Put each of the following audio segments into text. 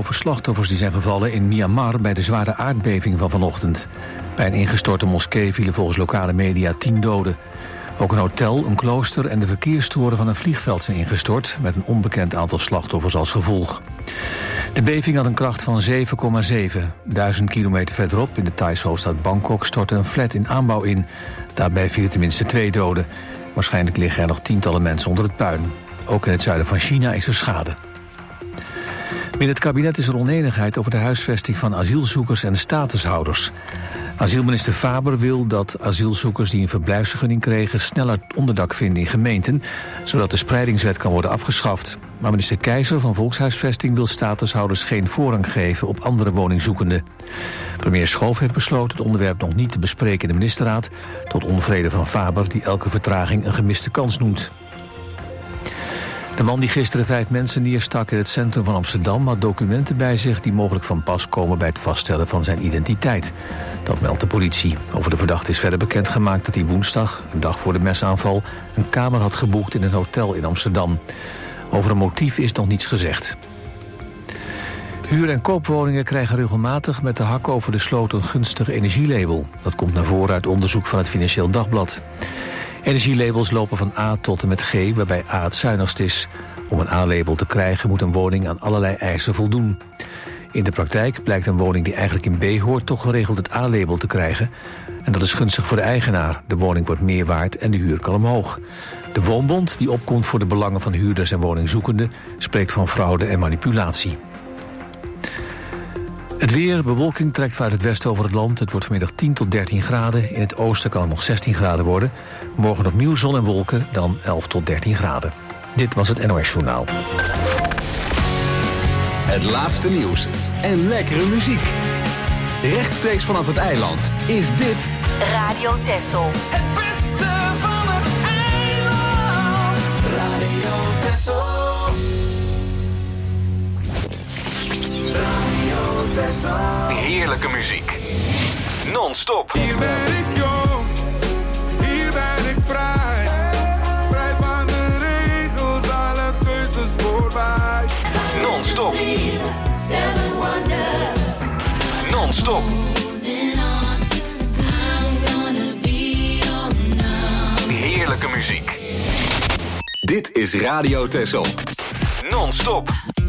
over slachtoffers die zijn gevallen in Myanmar bij de zware aardbeving van vanochtend. Bij een ingestorte moskee vielen volgens lokale media 10 doden. Ook een hotel, een klooster en de verkeerstoren van een vliegveld zijn ingestort, met een onbekend aantal slachtoffers als gevolg. De beving had een kracht van 7,7. 1000 kilometer verderop in de Thaise hoofdstad Bangkok stortte een flat in aanbouw in. Daarbij vielen tenminste 2 doden. Waarschijnlijk liggen er nog tientallen mensen onder het puin. Ook in het zuiden van China is er schade. Binnen het kabinet is er onenigheid over de huisvesting van asielzoekers en statushouders. Asielminister Faber wil dat asielzoekers die een verblijfsvergunning kregen sneller onderdak vinden in gemeenten, zodat de spreidingswet kan worden afgeschaft. Maar minister Keizer van Volkshuisvesting wil statushouders geen voorrang geven op andere woningzoekenden. Premier Schoof heeft besloten het onderwerp nog niet te bespreken in de ministerraad, tot onvrede van Faber die elke vertraging een gemiste kans noemt. De man die gisteren 5 mensen neerstak in het centrum van Amsterdam had documenten bij zich die mogelijk van pas komen bij het vaststellen van zijn identiteit. Dat meldt de politie. Over de verdachte is verder bekendgemaakt dat hij woensdag, een dag voor de mesaanval, een kamer had geboekt in een hotel in Amsterdam. Over een motief is nog niets gezegd. Huur- en koopwoningen krijgen regelmatig met de hak over de sloot een gunstig energielabel. Dat komt naar voren uit onderzoek van het Financieel Dagblad. Energielabels lopen van A tot en met G, waarbij A het zuinigst is. Om een A-label te krijgen moet een woning aan allerlei eisen voldoen. In de praktijk blijkt een woning die eigenlijk in B hoort toch geregeld het A-label te krijgen. En dat is gunstig voor de eigenaar. De woning wordt meer waard en de huur kan omhoog. De Woonbond, die opkomt voor de belangen van huurders en woningzoekenden, spreekt van fraude en manipulatie. Het weer, bewolking trekt vanuit het westen over het land. Het wordt vanmiddag 10 tot 13 graden. In het oosten kan het nog 16 graden worden. Morgen opnieuw zon en wolken, dan 11 tot 13 graden. Dit was het NOS Journaal. Het laatste nieuws en lekkere muziek. Rechtstreeks vanaf het eiland is dit Radio Texel. Het beste van het eiland. Radio Texel. heerlijke muziek. Non-stop. Hier ben ik jong, hier ben ik vrij. Vrij van de regels, alle keuzes voorbij. Non-stop. Non-stop. Heerlijke muziek. Dit is Radio Texel. Non-stop.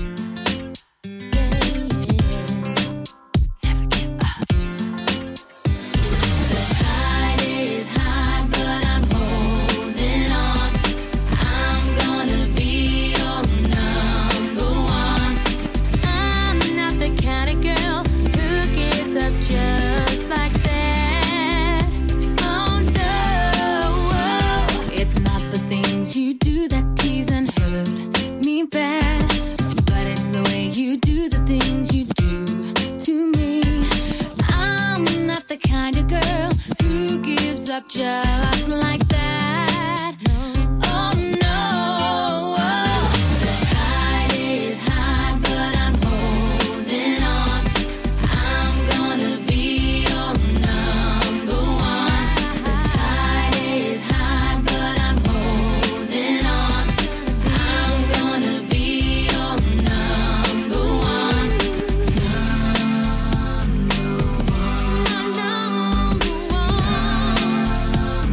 Just like that. Oh no, the tide is high, but I'm holding on. I'm gonna be your number one. The tide is high, but I'm holding on. I'm gonna be your number one. Number one.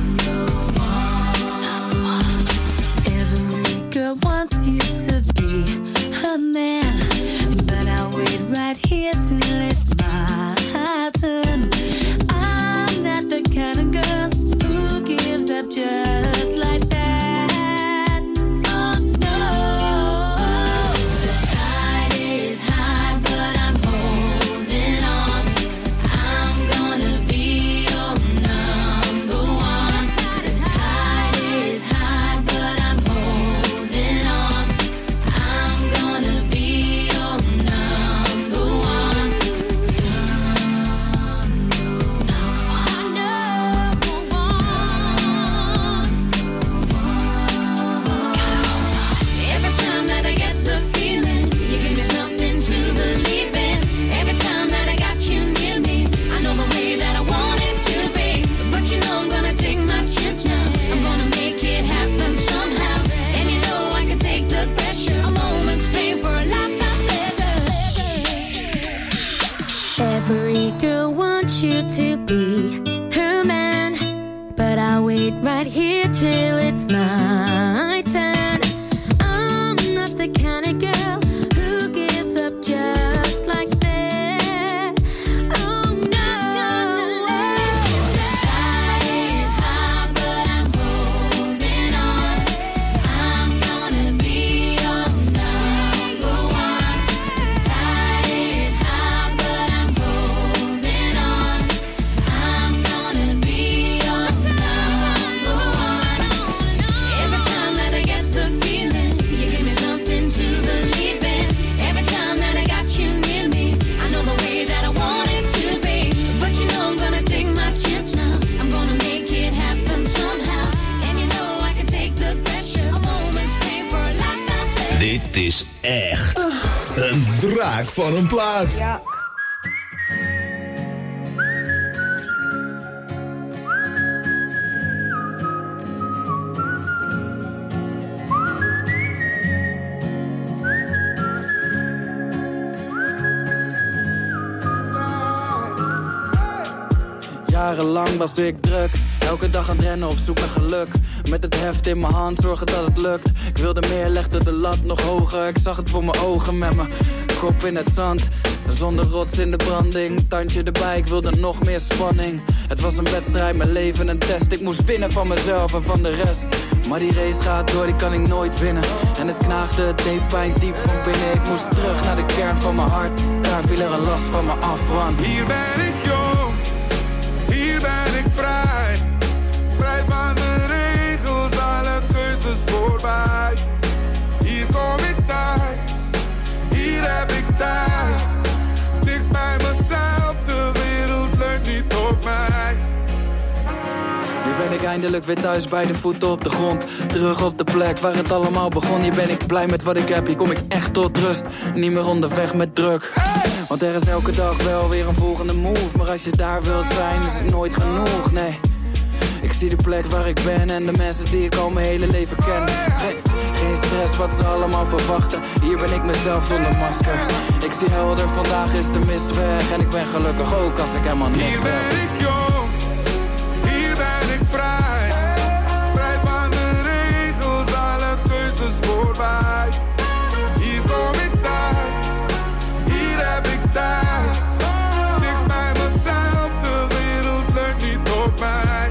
you to be her man, but I'll wait right here till it's my turn. I'm not the kind of girl who gives up just like that. Oh no. The tide is high, but I'm holding on. I'm gonna be your number one. The tide is high, but I'm holding on. I'm gonna be your number one. Every time that I get the feeling, you give me something to believe in. Every time that I got you near me, I know the way that I want it to be. But you know I'm gonna take my chance now. I'm gonna make it happen somehow. And you know I can take the pressure. A moment's pain for a lifetime pleasure. Dit is echt een draak van een plaat. Ja. Jarenlang was ik druk, elke dag aan het rennen op zoek naar geluk. Met het heft in mijn hand, zorgen dat het lukt. Ik wilde meer, legde de lat nog hoger. Ik zag het voor mijn ogen met mijn kop in het zand. Zonder rots in de branding, tandje erbij, ik wilde nog meer spanning. Het was een wedstrijd, mijn leven een test. Ik moest winnen van mezelf en van de rest. Maar die race gaat door, die kan ik nooit winnen. En het knaagde, het deed pijn diep van binnen. Ik moest terug naar de kern van mijn hart. Daar viel er een last van me af, want Hier ben ik jong, hier ben ik vrij. Vrij van de regels, alle keuzes voorbij. Hier kom ik thuis, hier heb ik tijd. Dicht bij mezelf, de wereld leunt niet op mij. nu ben ik eindelijk weer thuis bij de voeten op de grond. Terug op de plek waar het allemaal begon. Hier ben ik blij met wat ik heb, hier kom ik echt tot rust. Niet meer onderweg met druk. Want er is elke dag wel weer een volgende move. Maar als je daar wilt zijn, is het nooit genoeg, nee. Ik zie de plek waar ik ben en de mensen die ik al mijn hele leven ken. Geen stress wat ze allemaal verwachten. Hier ben ik mezelf zonder masker. Ik zie helder, vandaag is de mist weg. En ik ben gelukkig ook als ik helemaal niks Hier heb. ben ik jong, hier ben ik vrij. Vrij van de regels, alle keuzes voorbij. Hier kom ik thuis, hier heb ik tijd. Dicht bij mezelf, de wereld leunt niet op mij.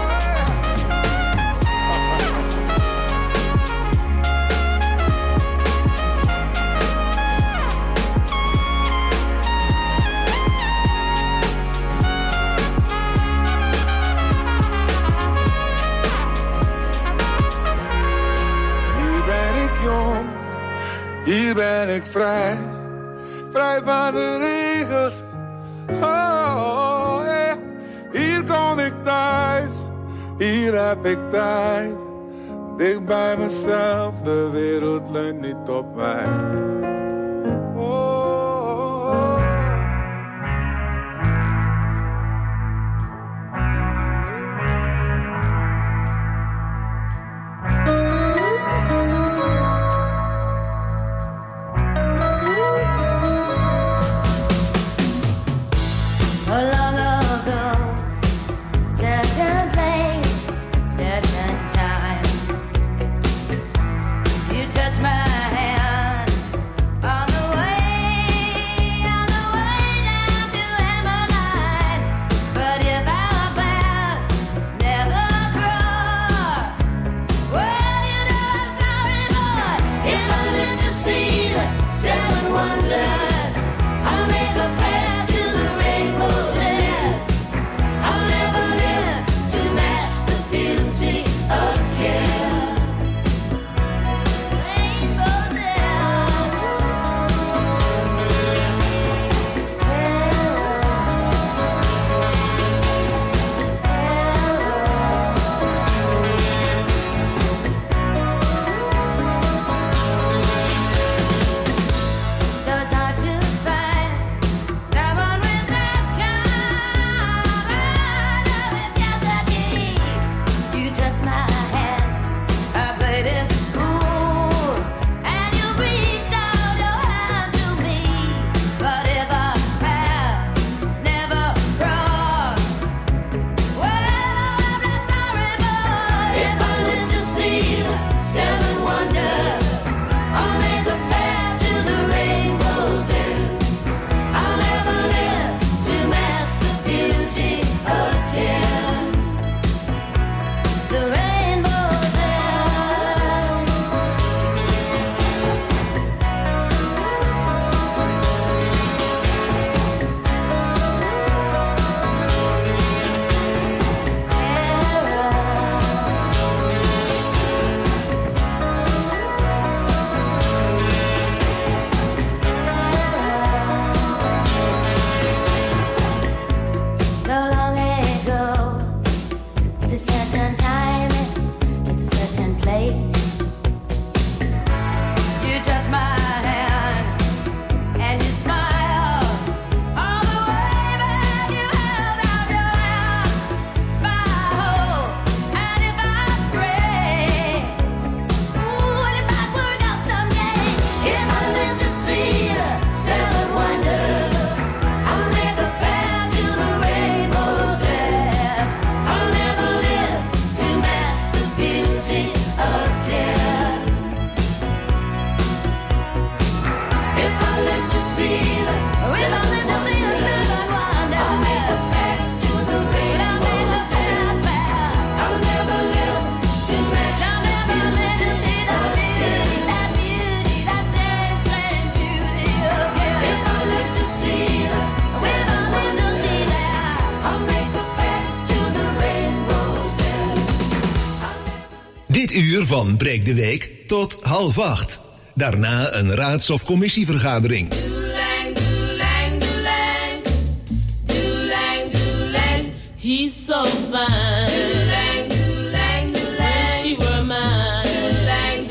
Hier ben ik vrij, vrij van de regels. Oh, yeah. Hier kom ik thuis, hier heb ik tijd. Dicht bij mezelf, de wereld leunt niet op mij. Oh. Touch my hand Dit uur van Breek de Week tot 7:30. Daarna een raads- of commissievergadering. He's so fine. Wish she were mine.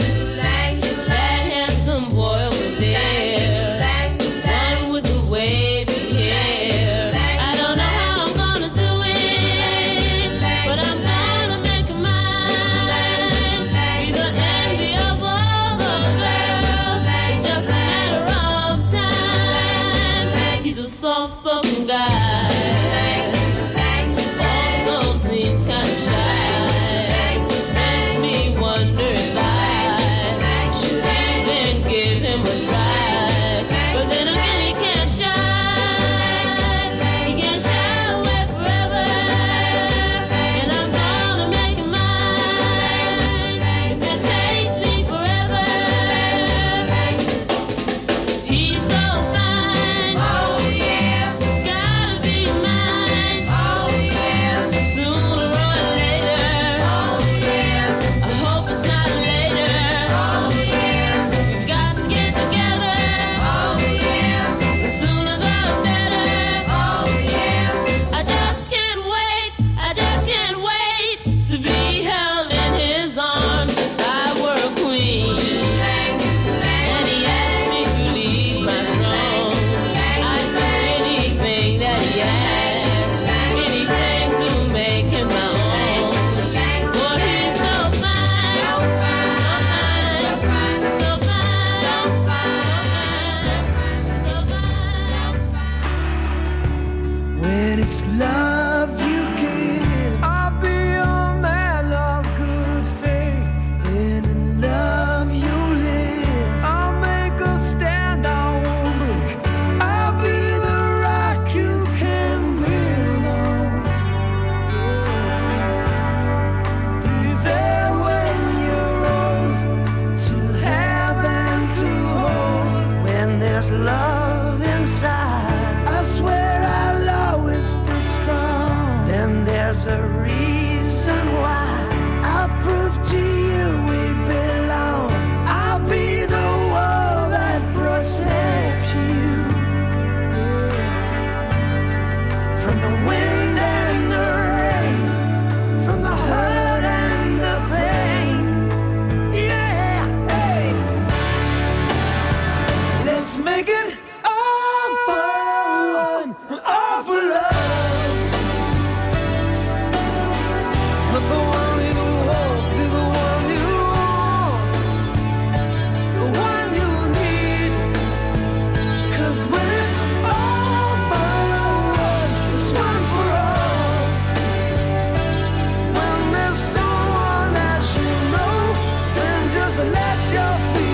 That handsome boy over there. One with the wavy hair. I don't know how I'm gonna do it, but I'm gonna make him mine. Be the envy of all the girls. It's just a matter of time. He's a soft-spoken guy.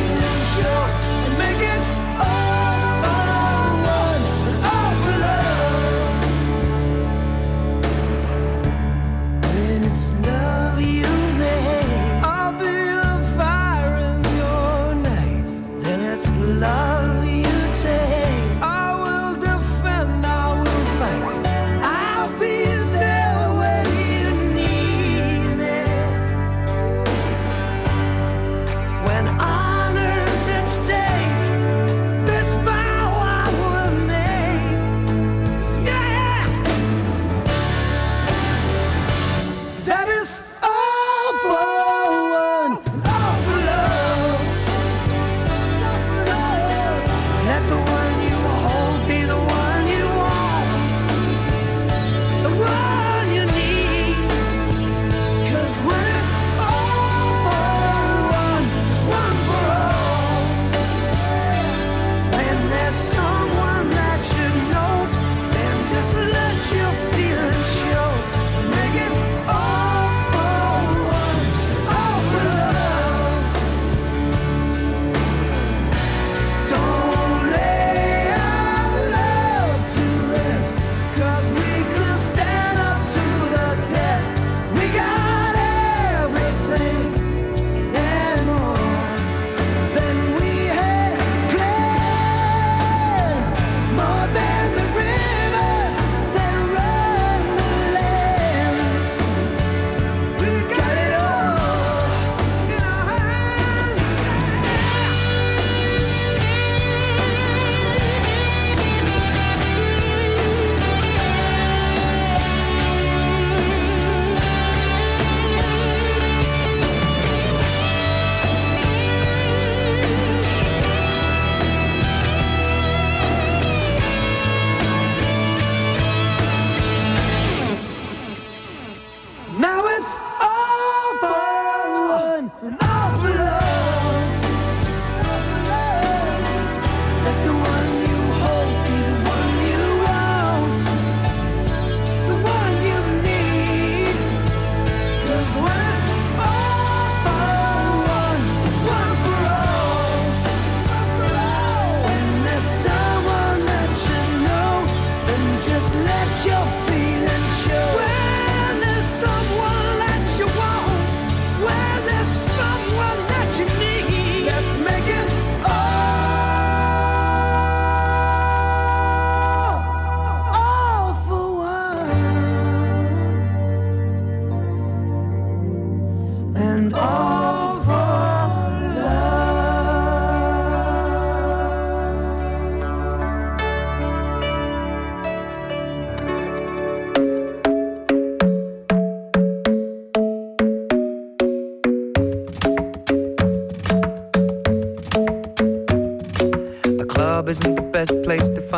Make it all for one, all for love.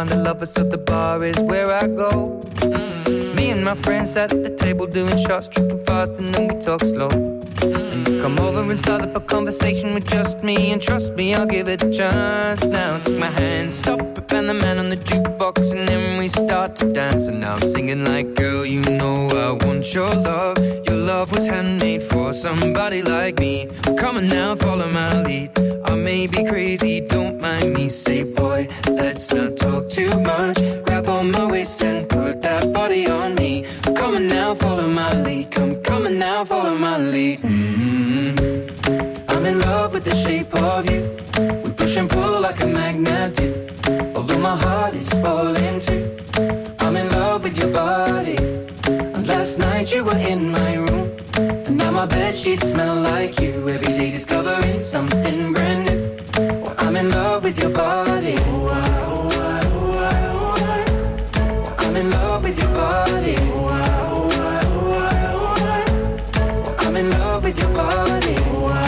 find the lovers, so the bar is where I go. Me and my friends at the table doing shots, tripping fast, and then we talk slow. And you come over and start up a conversation with just me, and trust me, I'll give it a chance. Now take my hand, stop it, and the man on the jukebox, and then we start to dance. And now I'm singing like, girl, you know I want your love. Your love was handmade for somebody like me. Come on now, follow my lead. I may be crazy, don't mind me. Say, boy, let's not talk too much. Grab on my waist and put that body on me. Come on now, follow my lead. Come on now, follow my lead. I'm in love with the shape of you. We push and pull like a magnet do. Although my heart is falling too. I'm in love with your body. And last night you were in my room. And now my bedsheets smell like you. Every day discovering something brand new. Well, I'm in love with your body. I'm in love with your body. I'm in love with your body.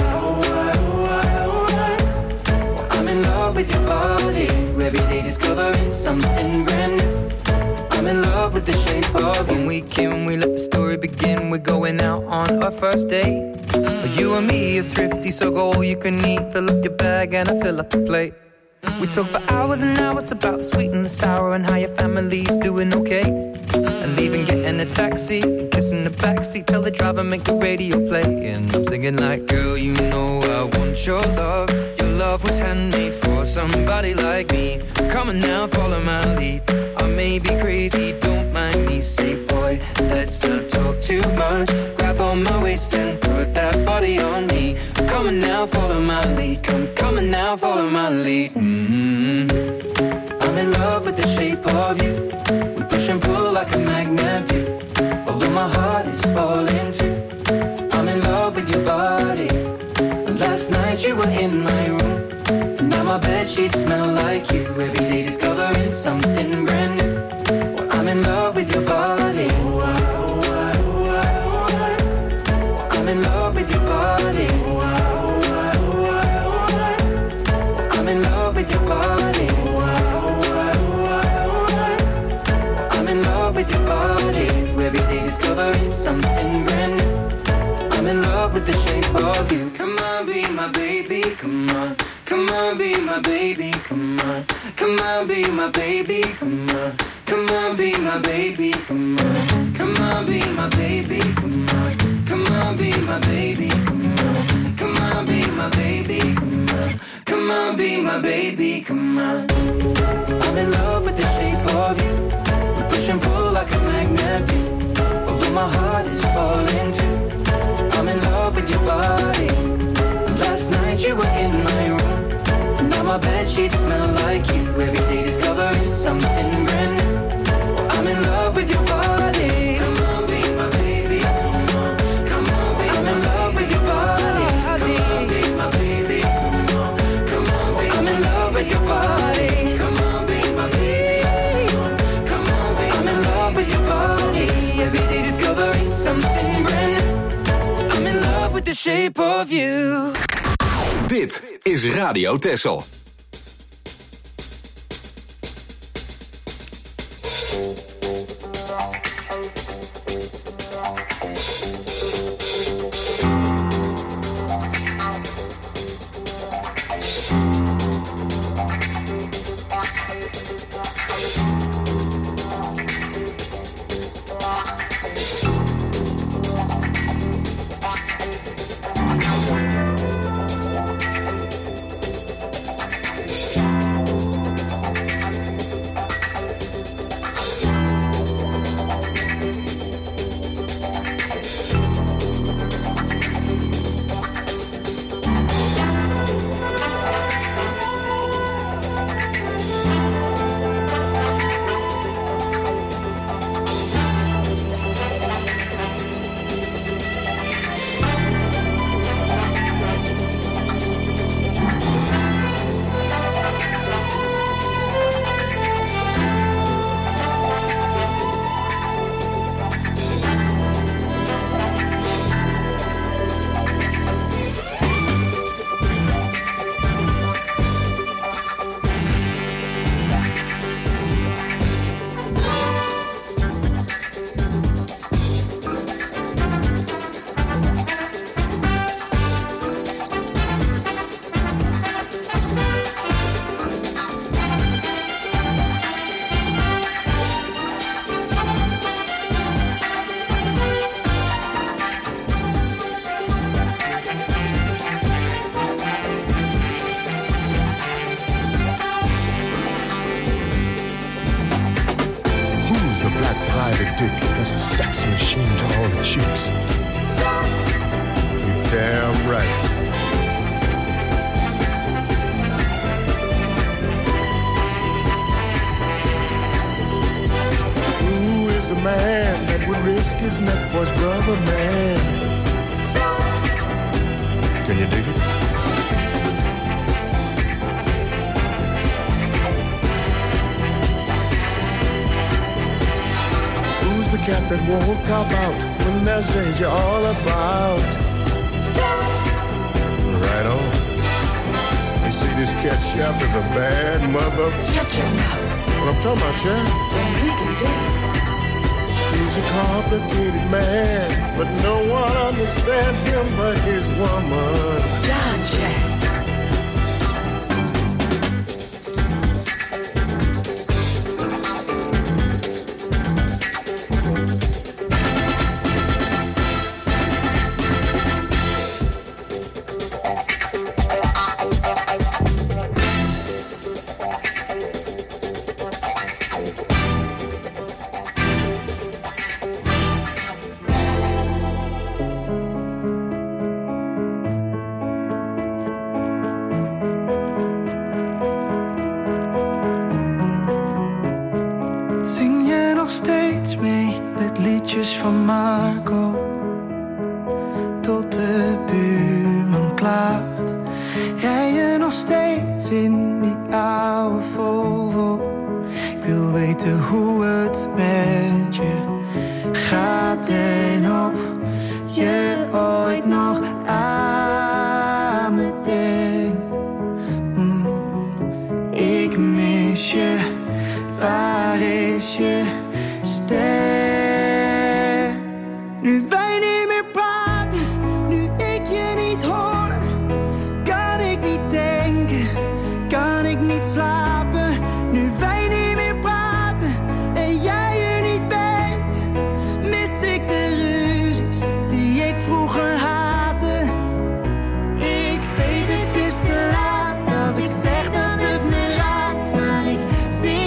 I'm in love with your body. Every day discovering something brand new. I'm in love with the shape of you. When we came, we let the story begin. We're going out on our first date. You and me are thrifty, so go all you can eat. Fill up your bag and I fill up the plate. We talk for hours and hours about the sweet and the sour and how your family's doing okay. And leaving, getting a taxi, kissing the backseat, tell the driver make the radio play. And I'm singing like, girl, you know I want your love. Your love was handmade for somebody like me. Come on now, follow my lead. I may be crazy, don't mind me. Say, boy, let's not talk too much. Grab on my waist and put that body on me. Come on now, follow my lead. Come on now, follow my lead. I'm in love with the shape of you. We push and pull like a magnet do. Although my heart is falling too. I'm in love with your body. Last night you were in my room. And now my bedsheets smell like you. Every day discovering something brand new. Well, I'm in love with your body. I'm in love with your body. I'm in love with your body. I'm in love with your body. Every day discovering something brand new. I'm in love with the shape of you. Come on, be my baby, come on. Come on, be my baby, come on. Come on, be my baby, come on. Come on, be my baby, come on. Come on, be my baby, come on. Come on, be my baby, come on. Come on, be my baby, come on. Come on, be my baby, come on. I'm in love with the shape of you. We push and pull like a magnet do. Although my heart is falling too. I'm in love with your body. Last night you were in my room. Now my bedsheets smell like you. Every day discovering something brand new. I'm in love with your body. Come on, be my baby. Come on, come on, be I'm in love with your body. Come on, be my baby. Come on, come on, be I'm in love with your body. Come on, be my baby. Come on, be I'm in love with your body. Every day discovering something brand new. I'm in love with the shape of you. Dit is Radio Texel. the dick, that's a sex machine to all the chicks. You're damn right. Who is the man that would risk his neck for his brother, man? Can you dig it? Who's the cat that won't cop out when there's danger all about? Right on. You see, this cat chef is a bad mother. Shut your mouth. What I'm talking about, Chef? Then we can do it. He's a complicated man, but no one understands him but his woman. John Jack. Zing je nog steeds mee met liedjes van Marco? Tot de buurman klaart. Rij je nog steeds in die oude Volvo? Ik wil weten hoe het met je gaat en of je ooit nog aan me denkt. Ik mis je. Waar is je ster? Nu wij niet meer praten, nu ik je niet hoor, kan ik niet denken, kan ik niet slapen. Nu wij niet meer praten en jij er niet bent, mis ik de ruzies die ik vroeger haatte. Ik weet het is te laat als ik zeg dat het me raakt, maar ik zie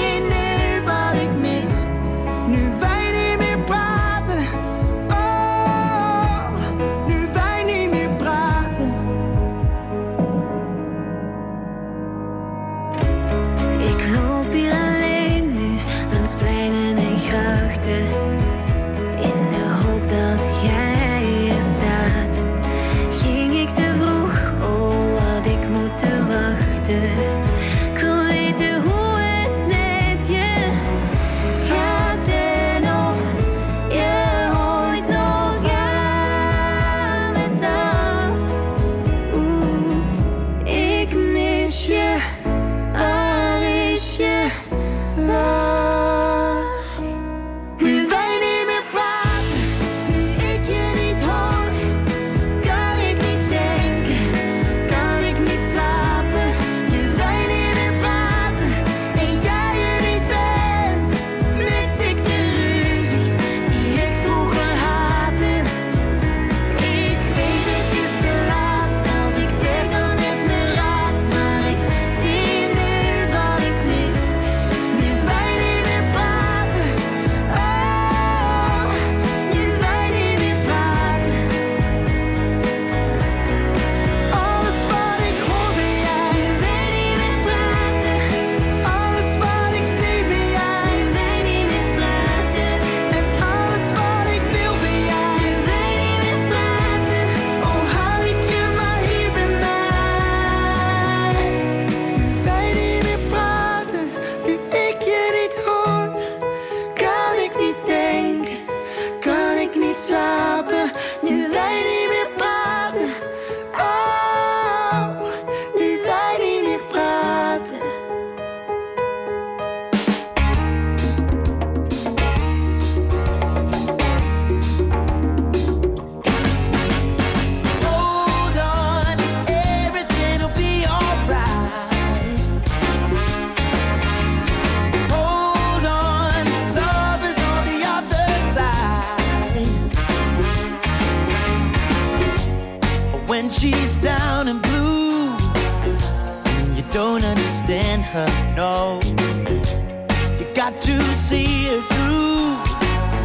her, no. You got to see her through.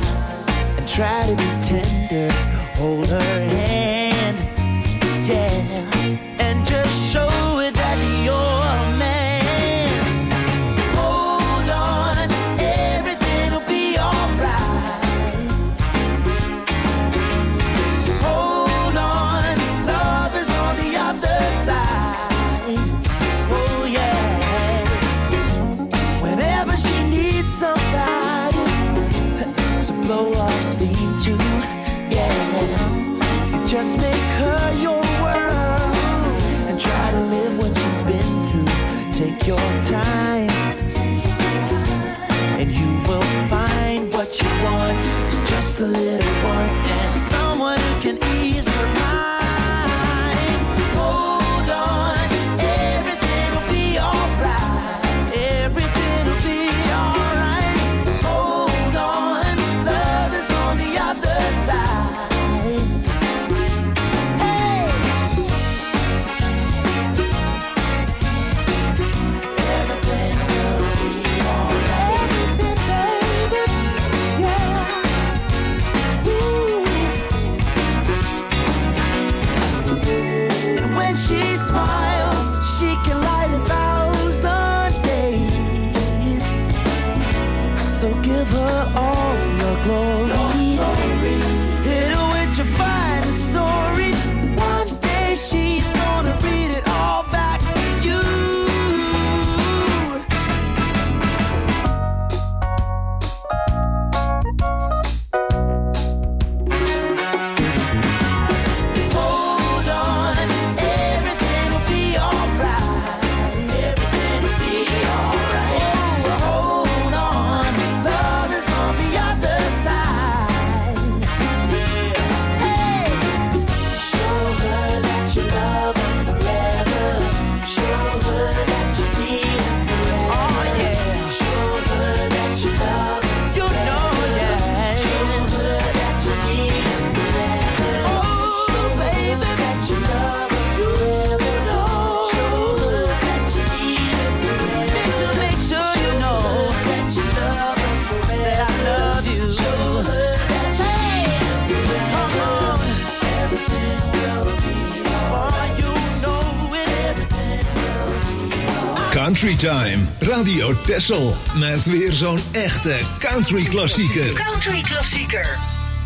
and try to be tender. Hold her hand, yeah, and just show her that you're a man. Hold on, everything'll be alright. Hold on, love is on the other side. Oh yeah, whenever she needs somebody to blow off steam to, yeah, you just make her your world and try to live what she's been through. Take your time, and you will find what she wants is just a little warmth and someone who can ease her mind. Hold on, everything'll be alright. Everything'll be alright. Hold on, love is on the other side. Hey, everything will be alright. Everything, baby, yeah. Ooh. And when she smiles, she can light 1,000 days. So give her all your glory. Hit her with your finest story. One day she's gonna read it all back to you. Hold on, everything'll be alright. Everything'll be alright. Oh, hold on, love is on the other side. Hey, show her that you love her forever. Show her that you need her forever. Oh yeah, show her that you love her. You know, yeah. Show her that you need her forever. Oh, show baby that you love her forever. Show her that you need her forever. Need to make sure you know that you love her forever. That I love you. Show her that you need her forever. Come on, everything will be alright. You know it, everything will be alright. Country Time, Radio Texel. Met weer zo'n echte country klassieker. Country klassieker.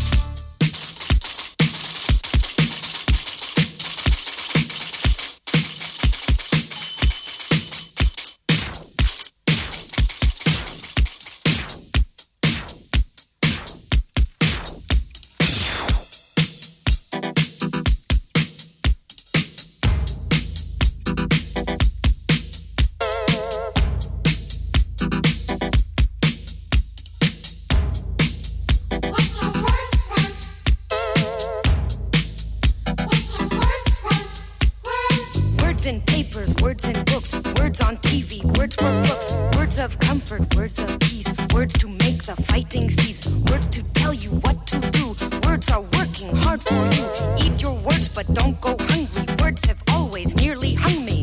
Words in papers, words in books, words on TV, words for crooks, words of comfort, words of peace, words to make the fighting cease, words to tell you what to do. Words are working hard for you. Eat your words, but don't go hungry. Words have always nearly hung me.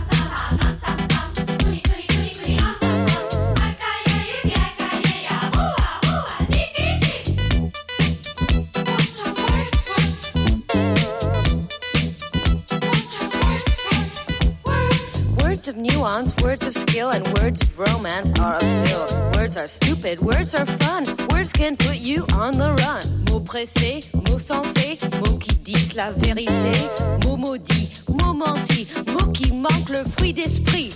Words of nuance, words of skill, and words of romance are a pill. Words are stupid, words are fun. Words can put you on the run. Mots pressés, mots sensés, mots qui disent la vérité. Mots maudits, mots mentis, mots qui manquent le fruit d'esprit.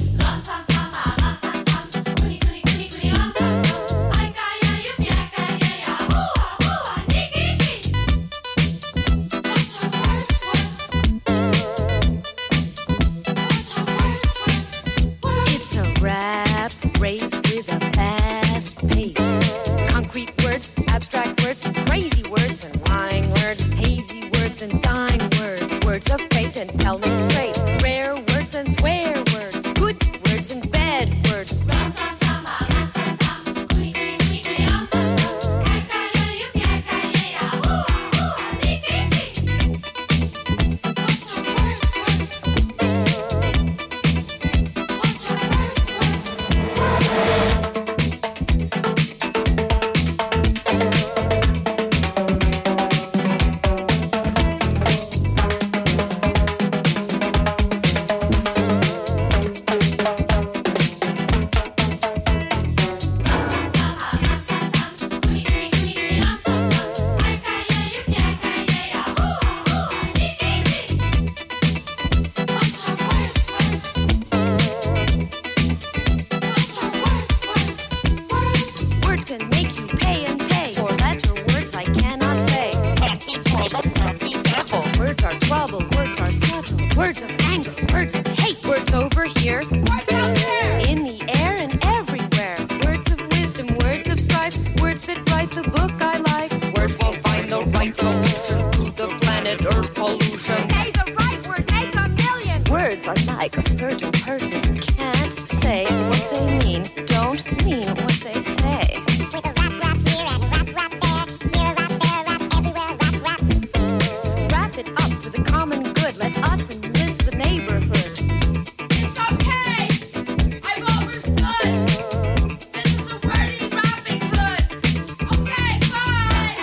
It's a rap race with a fast pace. Concrete words, abstract words, crazy words and lying words, hazy words and dying words, words of faith and tell me straight, rare words and swear words, good words and bad can make you pay and pay. Four-letter words I cannot say. Words are trouble, words are subtle. Words of anger, words of hate. Words over here, words out there. In the air and everywhere. Words of wisdom, words of strife. Words that write the book I like. Words will find the right solution to the planet Earth pollution. Say the right word, make a million. Words are like a certain person. Can't say what they mean. Don't mean what they say. With a rap, rap here and rap, rap there. Here, rap there, rap everywhere, rap, rap. Wrap it up for the common good. Let us enlist the neighborhood. It's okay. I've understood. This is a wordy rapping hood. Okay, bye.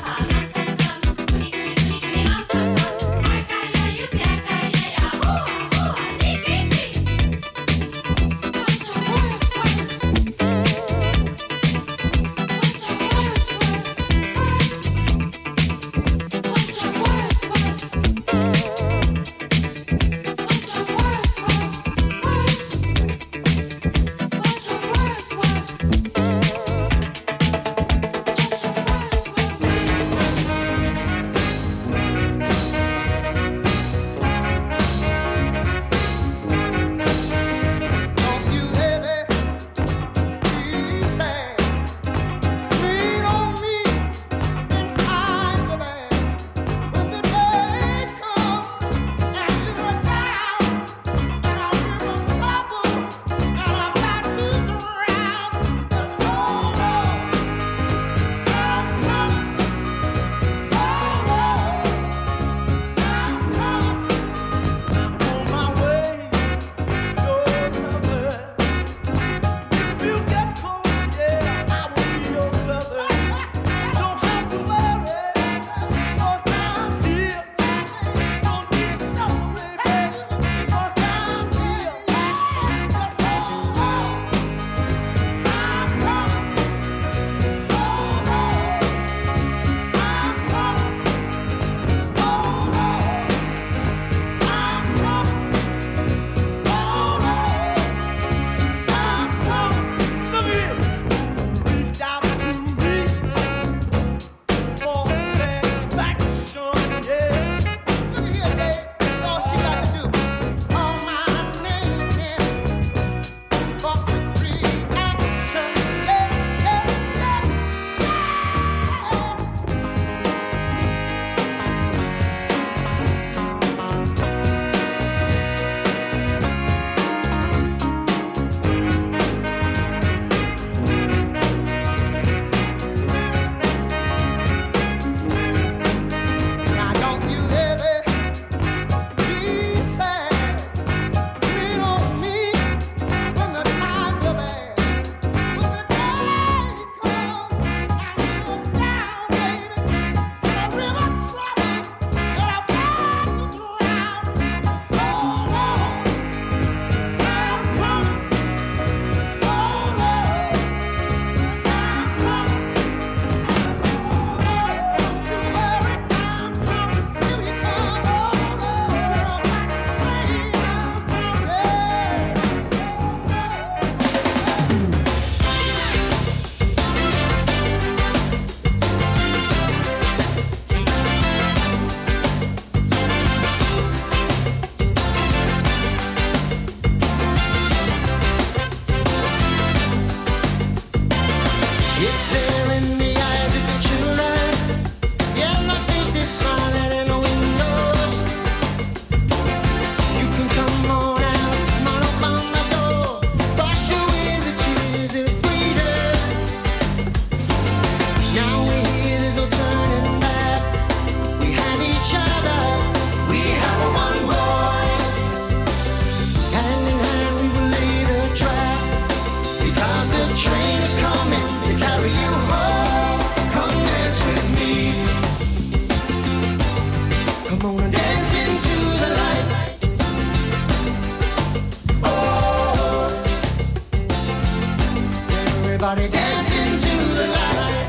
Everybody dancing to the light.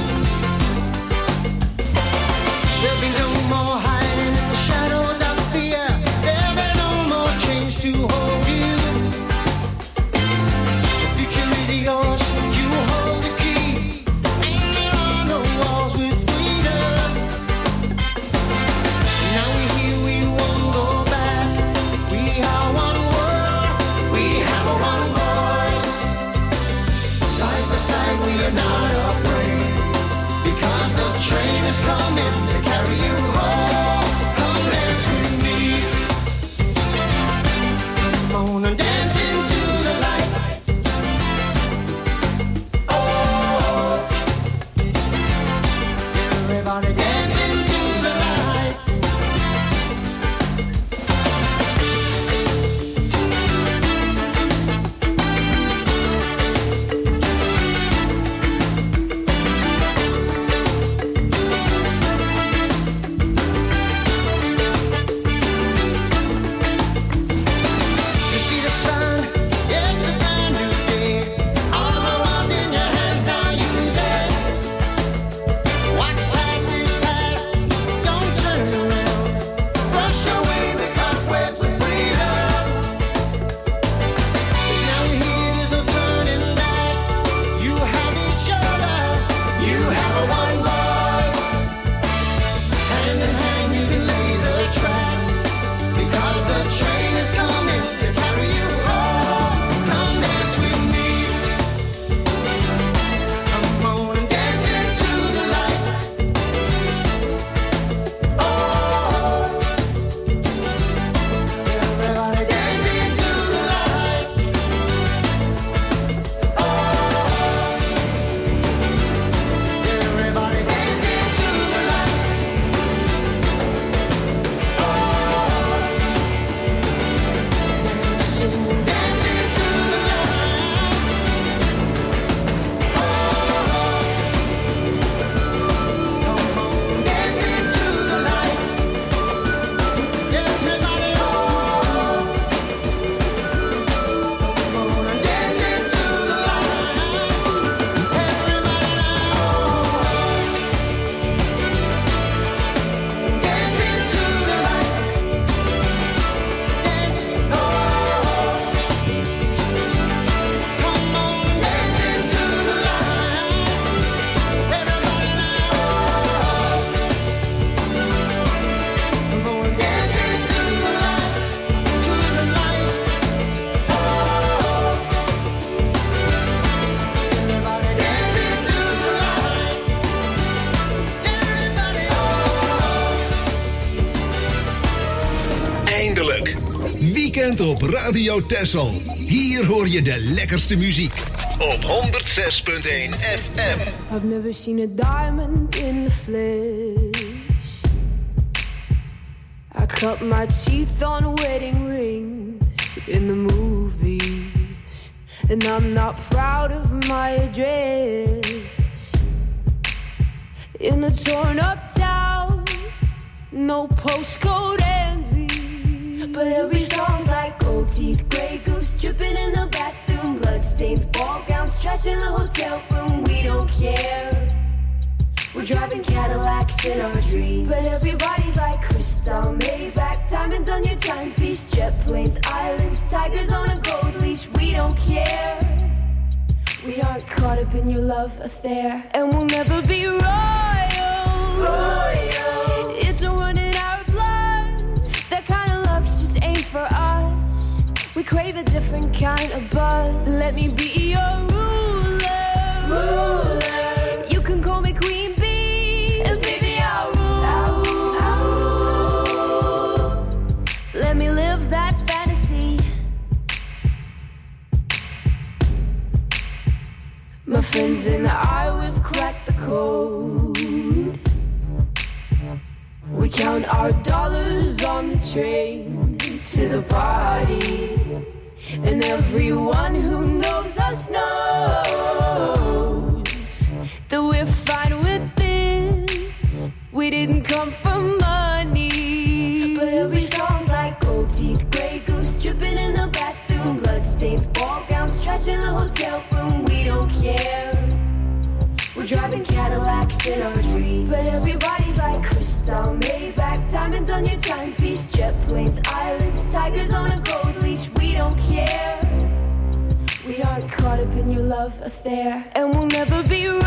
There'll be no more hiding in the shadows of fear. There'll be no more chains to hold you. The future is yours, you hold the key. not afraid, because the train is coming to carry you home. Come dance with me. Come on and dance into the light. Oh, everybody dance into the light. You see the sun, it's a brand new day. All the ones in your hands now use it. What's past is past, don't turn around. Brush away the cobwebs of freedom. Now here there's no turning back. You have each other, you have a one voice. Hand in hand you can lay the tracks, because the train is coming to carry you home. Come dance with me. Come on and dance into the light. Oh, everybody dance into the light. Oh, everybody dance into the light. Dance into the light. Come on, dance into the light. Everybody, come on and dance into the light. Everybody, dance into the light. Dance, come on, dance into the light. Everybody, come on, dance into the light, to the light. Everybody dance into the light. Everybody. Eindelijk. Weekend op Radio Texel. Hier hoor je de lekkerste muziek. Op 106.1 FM. I've never seen a diamond in the flesh. I cut my teeth on wedding rings in the movies, and I'm not proud of my address. In a torn up town, no postcode envy, but every song's like gold teeth, grey goose dripping in the bathroom, bloodstains, ball gowns, trash in the hotel room. We don't care. We're driving Cadillacs in our dreams, but everybody's like crystal, Maybach, diamonds on your timepiece, jet planes, islands, tigers on a gold leash. We don't care. We aren't caught up in your love affair, and we'll never be royals. It's a run in our blood. That kind of luck's just ain't for us. We crave a different kind of buzz. Let me be your ruler. You can call me Queen Bee, and baby I'll rule. Let me live that fantasy. My friends and I, we've cracked the code. We count our dollars on the train to the party, and everyone who knows us knows that we're fine with this. We didn't come for money, but every song's like gold teeth, grey goose dripping in the bathroom, bloodstains, ball gowns, trash in the hotel room. We don't care. We're driving Cadillacs in our dreams, but everybody's like crystal, Maybach, diamonds on your timepiece, jet planes, islands, tigers on a gold leash. We don't care. We aren't caught up in your love affair, and we'll never be royals.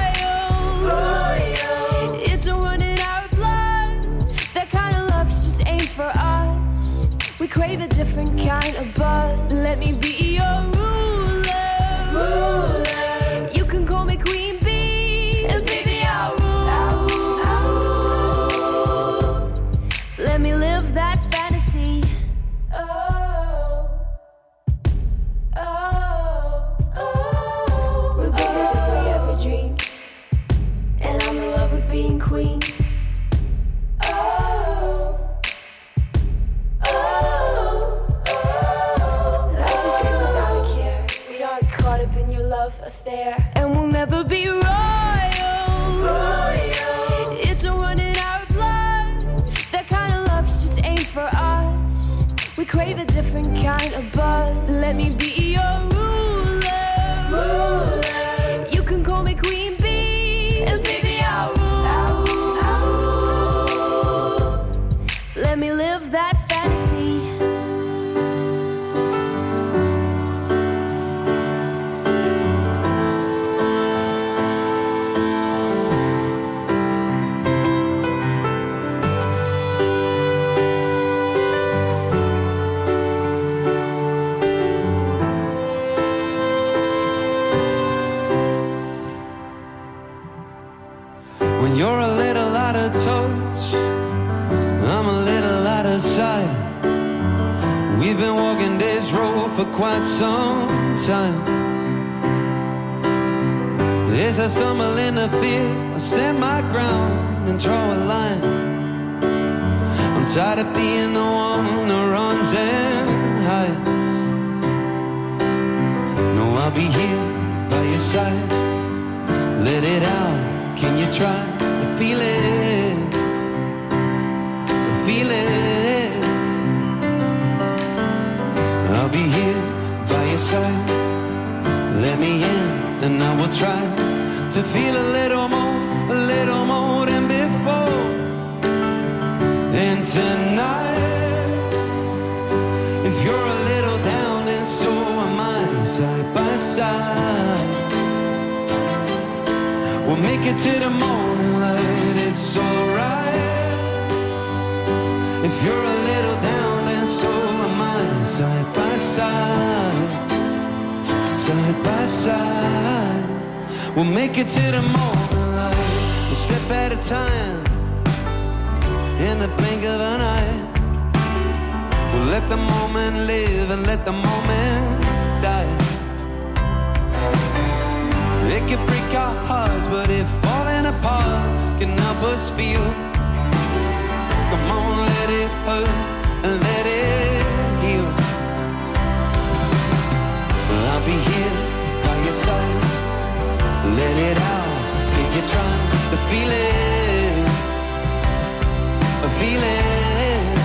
It's a run in our blood. That kind of luck's just ain't for us. We crave a different kind of buzz. Let me be your ruler. You can call me Queen queen. Oh, oh, oh. Life is great without a care. We aren't caught up in your love affair, and we'll never be royals. It's a run in our blood. That kind of luck's just ain't for us. We crave a different kind of buzz. Let me be your ruler. You can call me Queen Bee, and baby I'll rule. Let me live that fantasy. When you're a little out of touch, I'm a little out of sight. We've been walking this road for quite some time. As I stumble in the field, I stand my ground and draw a line. I'm tired of being the one who runs and hides. No, I'll be here by your side. Let it out, can you try to feel it? Feel it. I'll be here by your side. Let me in and I will try to feel a little more than before. And tonight, if you're a little down and so am I, side by side, we'll make it to the morning light, it's alright. If you're a little down and so am I, side by side, side by side, we'll make it to the morning light, a step at a time, in the blink of an eye. We'll let the moment live and let the moment die. It could break our hearts, but if falling apart can help us feel, come on, let it hurt and let it heal. I'll be here by your side. Let it out, can you try to feel it? Feel it.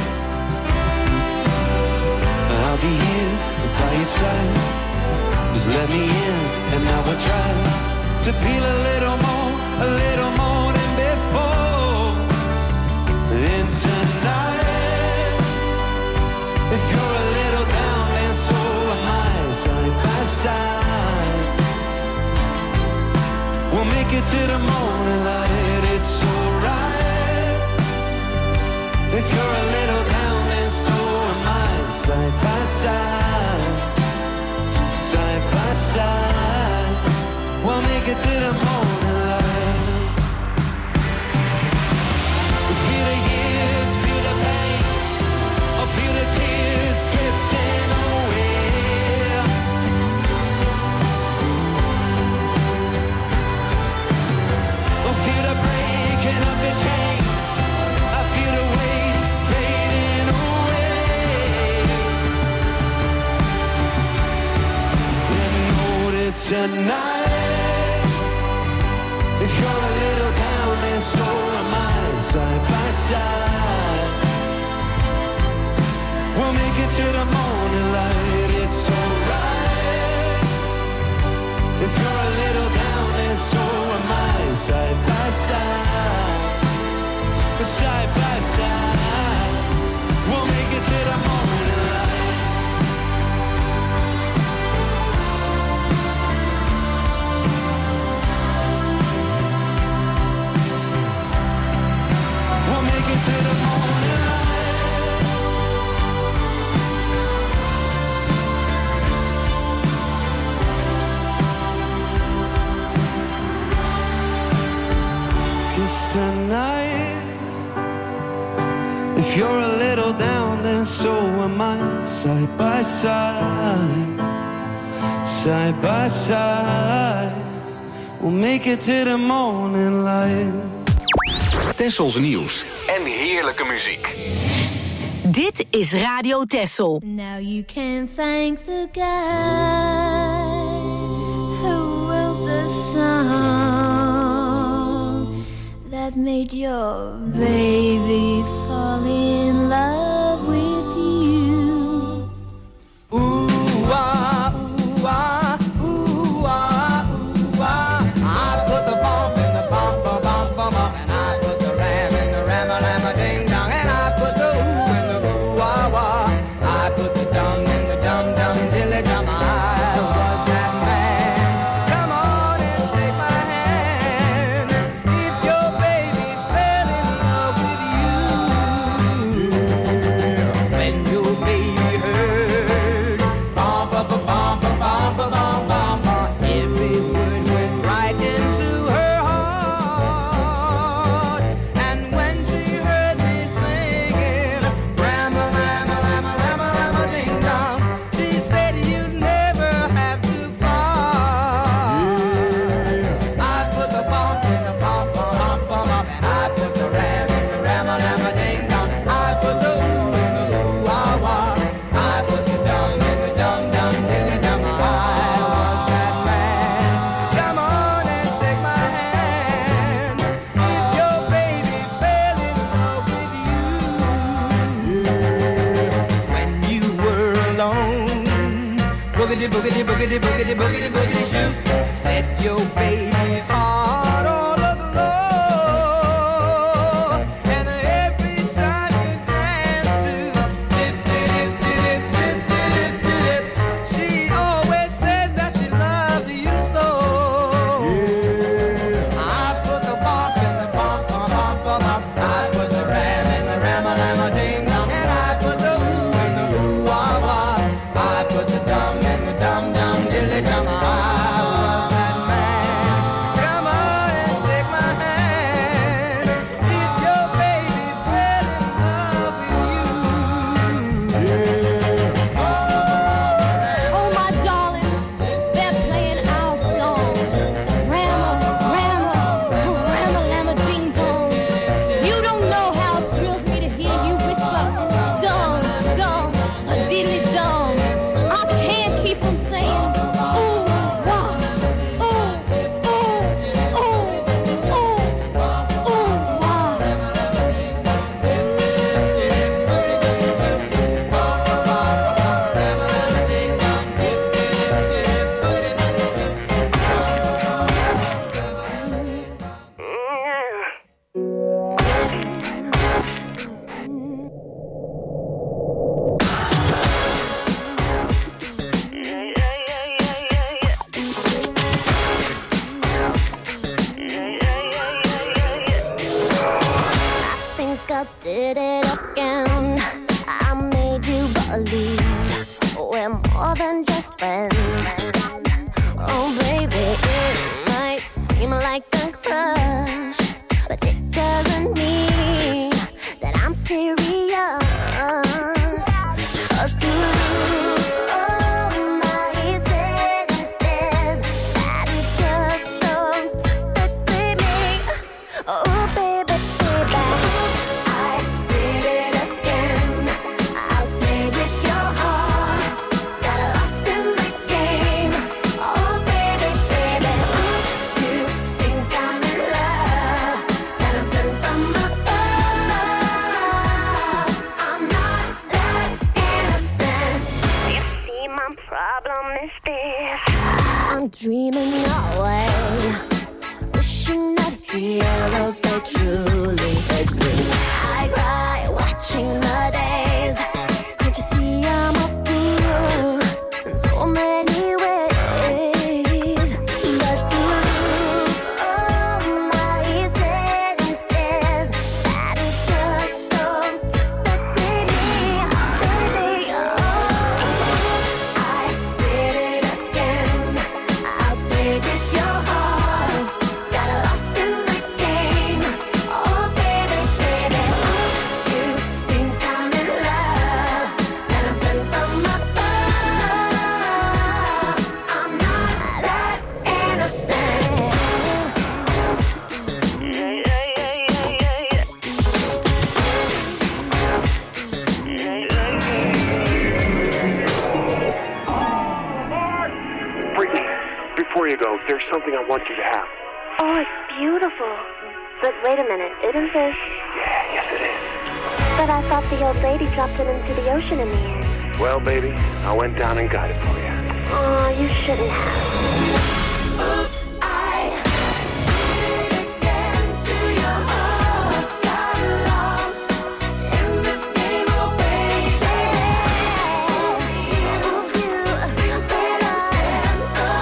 I'll be here by your side. Just let me in and I will try to feel a little more than before. And tonight, if you're a little down and so am I, side by side, we'll make it to the morning light, it's alright. If you're a little down and so am I, side by side, side by side, we'll make it to the morning light. Feel the years, feel the pain, or feel the tears drifting away. Or feel the breaking of the chains, I feel the weight fading away. And know that tonight, if you're a little down and so am I, side by side, we'll make it to the morning light, it's alright. If you're a little down and so am I, side by side, side by side, we'll make it to the morning light. We'll make it to the morning light. Cause tonight, if you're a little down and so am I, side by side, side by side, we'll make it to the morning light. Tessels nieuws en heerlijke muziek. Dit is Radio Tessel. Now you can thank the guy who wrote the song that made your baby fall in love with you. Ooh, ah, ooh, ah, ooh, ah, ooh, ah. I put the bomb in the bomb, bomb, bomb, bomb, bomb, and I put the ram in the ram, ram, ding dong, and I put the ooh in the ooh, wah, wah. I put the dum in the dum, dum, dilly dum. I was that man. Come on and shake my hand. If your baby fell in love with you, when your baby heard bum, bum, bum, bum, bum, bum, bum, bum, bum, every word went right into her heart. And when she heard me singing Rama, Rama, Rama, Rama, Rama, ding dong, she said you'd never have to part. I put the bump in the bump, bump, bump, bump, and I put the ram in the Rama, Rama, ding dong. I put the ooh in the ooh, wah, wah. I put the dum in the dum, dum, dilly dum. I was that man. Come on and shake my hand. If your baby fell in love with you, when you were alone, boogity, boogity, boogity, boogity, boogity, boogity, shoot, set your baby's heart all aglow. And every time you dance to dip, dip, dip, dip, dip, dip, she always says that she loves you so. I put the bump in the bump, bump, bump, bump, bump. I put the ram in the ram, ram, ding dong, and I put the ooh in the ooh, wah, wah. I put the dum in the dum, dum, dilly dum. I was that man. Come on and shake my hand. If your baby fell in love with you. Oh, my darling, they're playing our song. Rama, Rama, Rama, Lama, ding dong. You don't know how it thrills me to hear you whisper, dum, dum, a diddly dum. I can't keep from saying, ooh, wah, ooh, ooh, ooh, ooh, ooh, wah. I think I did it again. I made you believe we're more than just friends. Oh, baby, it might seem like a crush, but it doesn't mean that I'm serious. 'Cause to lose all my senses, that is just so typically me. Oh, baby, baby, I did it again. I played with your heart, got lost in the game. Oh, baby, baby, you think I'm in love, that I'm sent from above. something I want you to have. Oh, it's beautiful. But wait a minute, isn't this? Yeah, yes it is. But I thought the old lady dropped it into the ocean in the end. Well, baby, I went down and got it for you. Oh, you shouldn't have. Oops, I did it again to your heart. Got lost in this game, oh baby. Oops, you better stand for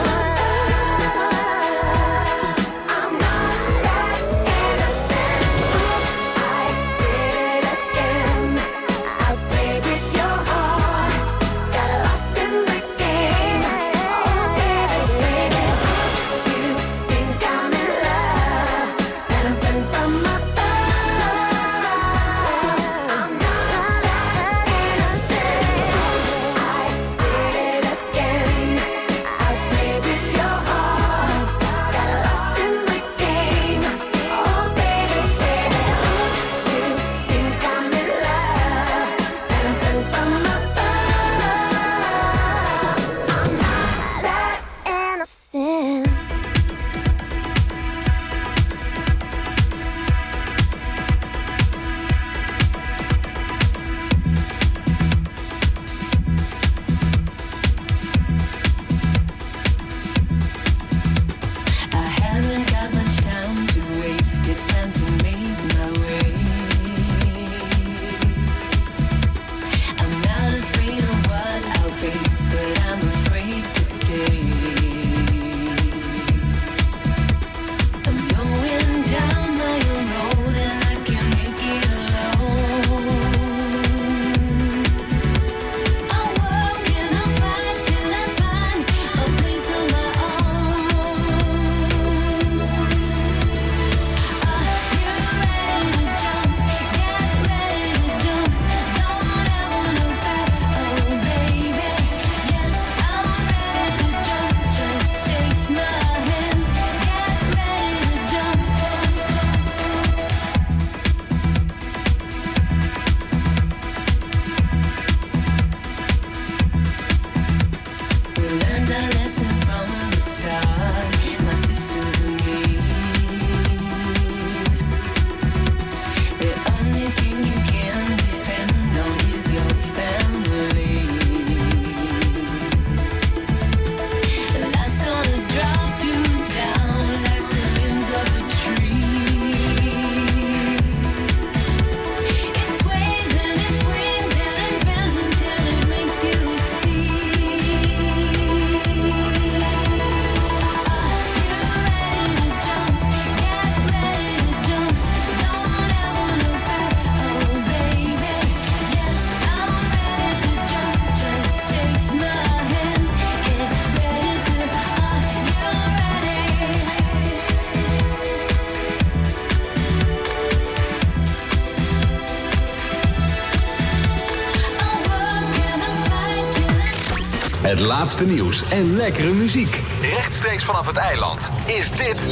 love. I'm not that innocent. Oops, I did it again. I played with your heart. Got lost in the game. Oh baby, baby. You think I'm in love, and I'm sent from above. I'm not that innocent. I did it again. I played with your heart. Got lost in the game. Oh baby, baby. You think I'm in love, and I'm sent from above. I'm not that innocent. I haven't got much time to waste. It's time to make my way. I'm not afraid of what I'll face, but I'm afraid to stay. I'm going down my own road and I can't make it alone. I'll work and I'll fight till I find a place of my own. You're ready to jump, get ready to jump. Don't ever look back, oh baby. Yes, I'm ready to jump. Just take my hands, get ready to jump. We learned our lesson from the start, my sisters and me. The only thing you can depend on is your family. Life's gonna drop you down like the limbs of a tree. It sways and it swings and it bends until it makes you see. You're ready to jump, get ready to jump. Don't ever look back, oh baby. Yes, I'm ready to jump. Just take my hands, get ready to. You're Het laatste nieuws en lekkere muziek. Rechtstreeks vanaf het eiland. Is dit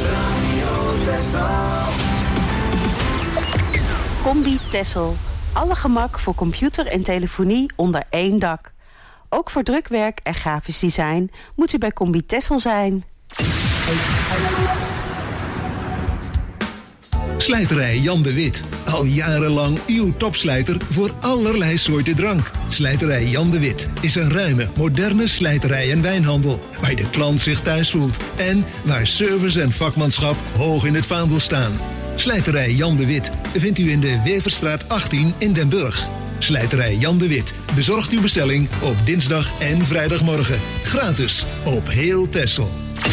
Combi Tessel. Alle gemak voor computer en telefonie onder één dak. Ook voor drukwerk en grafisch design moet u bij Combi Tessel zijn. Slijterij Jan de Wit. Al jarenlang uw topslijter voor allerlei soorten drank. Slijterij Jan de Wit is een ruime, moderne slijterij en wijnhandel. Waar de klant zich thuis voelt. En waar service en vakmanschap hoog in het vaandel staan. Slijterij Jan de Wit vindt u in de Weverstraat 18 in Den Burg. Slijterij Jan de Wit bezorgt uw bestelling op dinsdag en vrijdagmorgen. Gratis op heel Texel.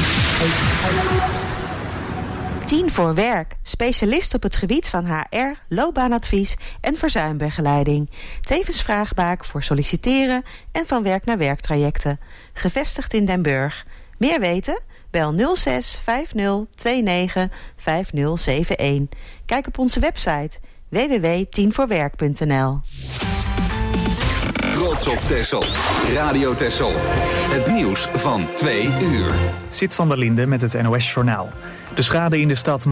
10 voor werk. Specialist op het gebied van HR, loopbaanadvies en verzuimbegeleiding. Tevens vraagbaak voor solliciteren en van werk naar werktrajecten. Gevestigd in Den Burg. Meer weten? Bel 06 50 29 5071. Kijk op onze website www.10voorwerk.nl. trots op Texel? Radio Texel. Het nieuws van 2 uur. Sid van der Linde met het NOS Journaal. De schade in de stad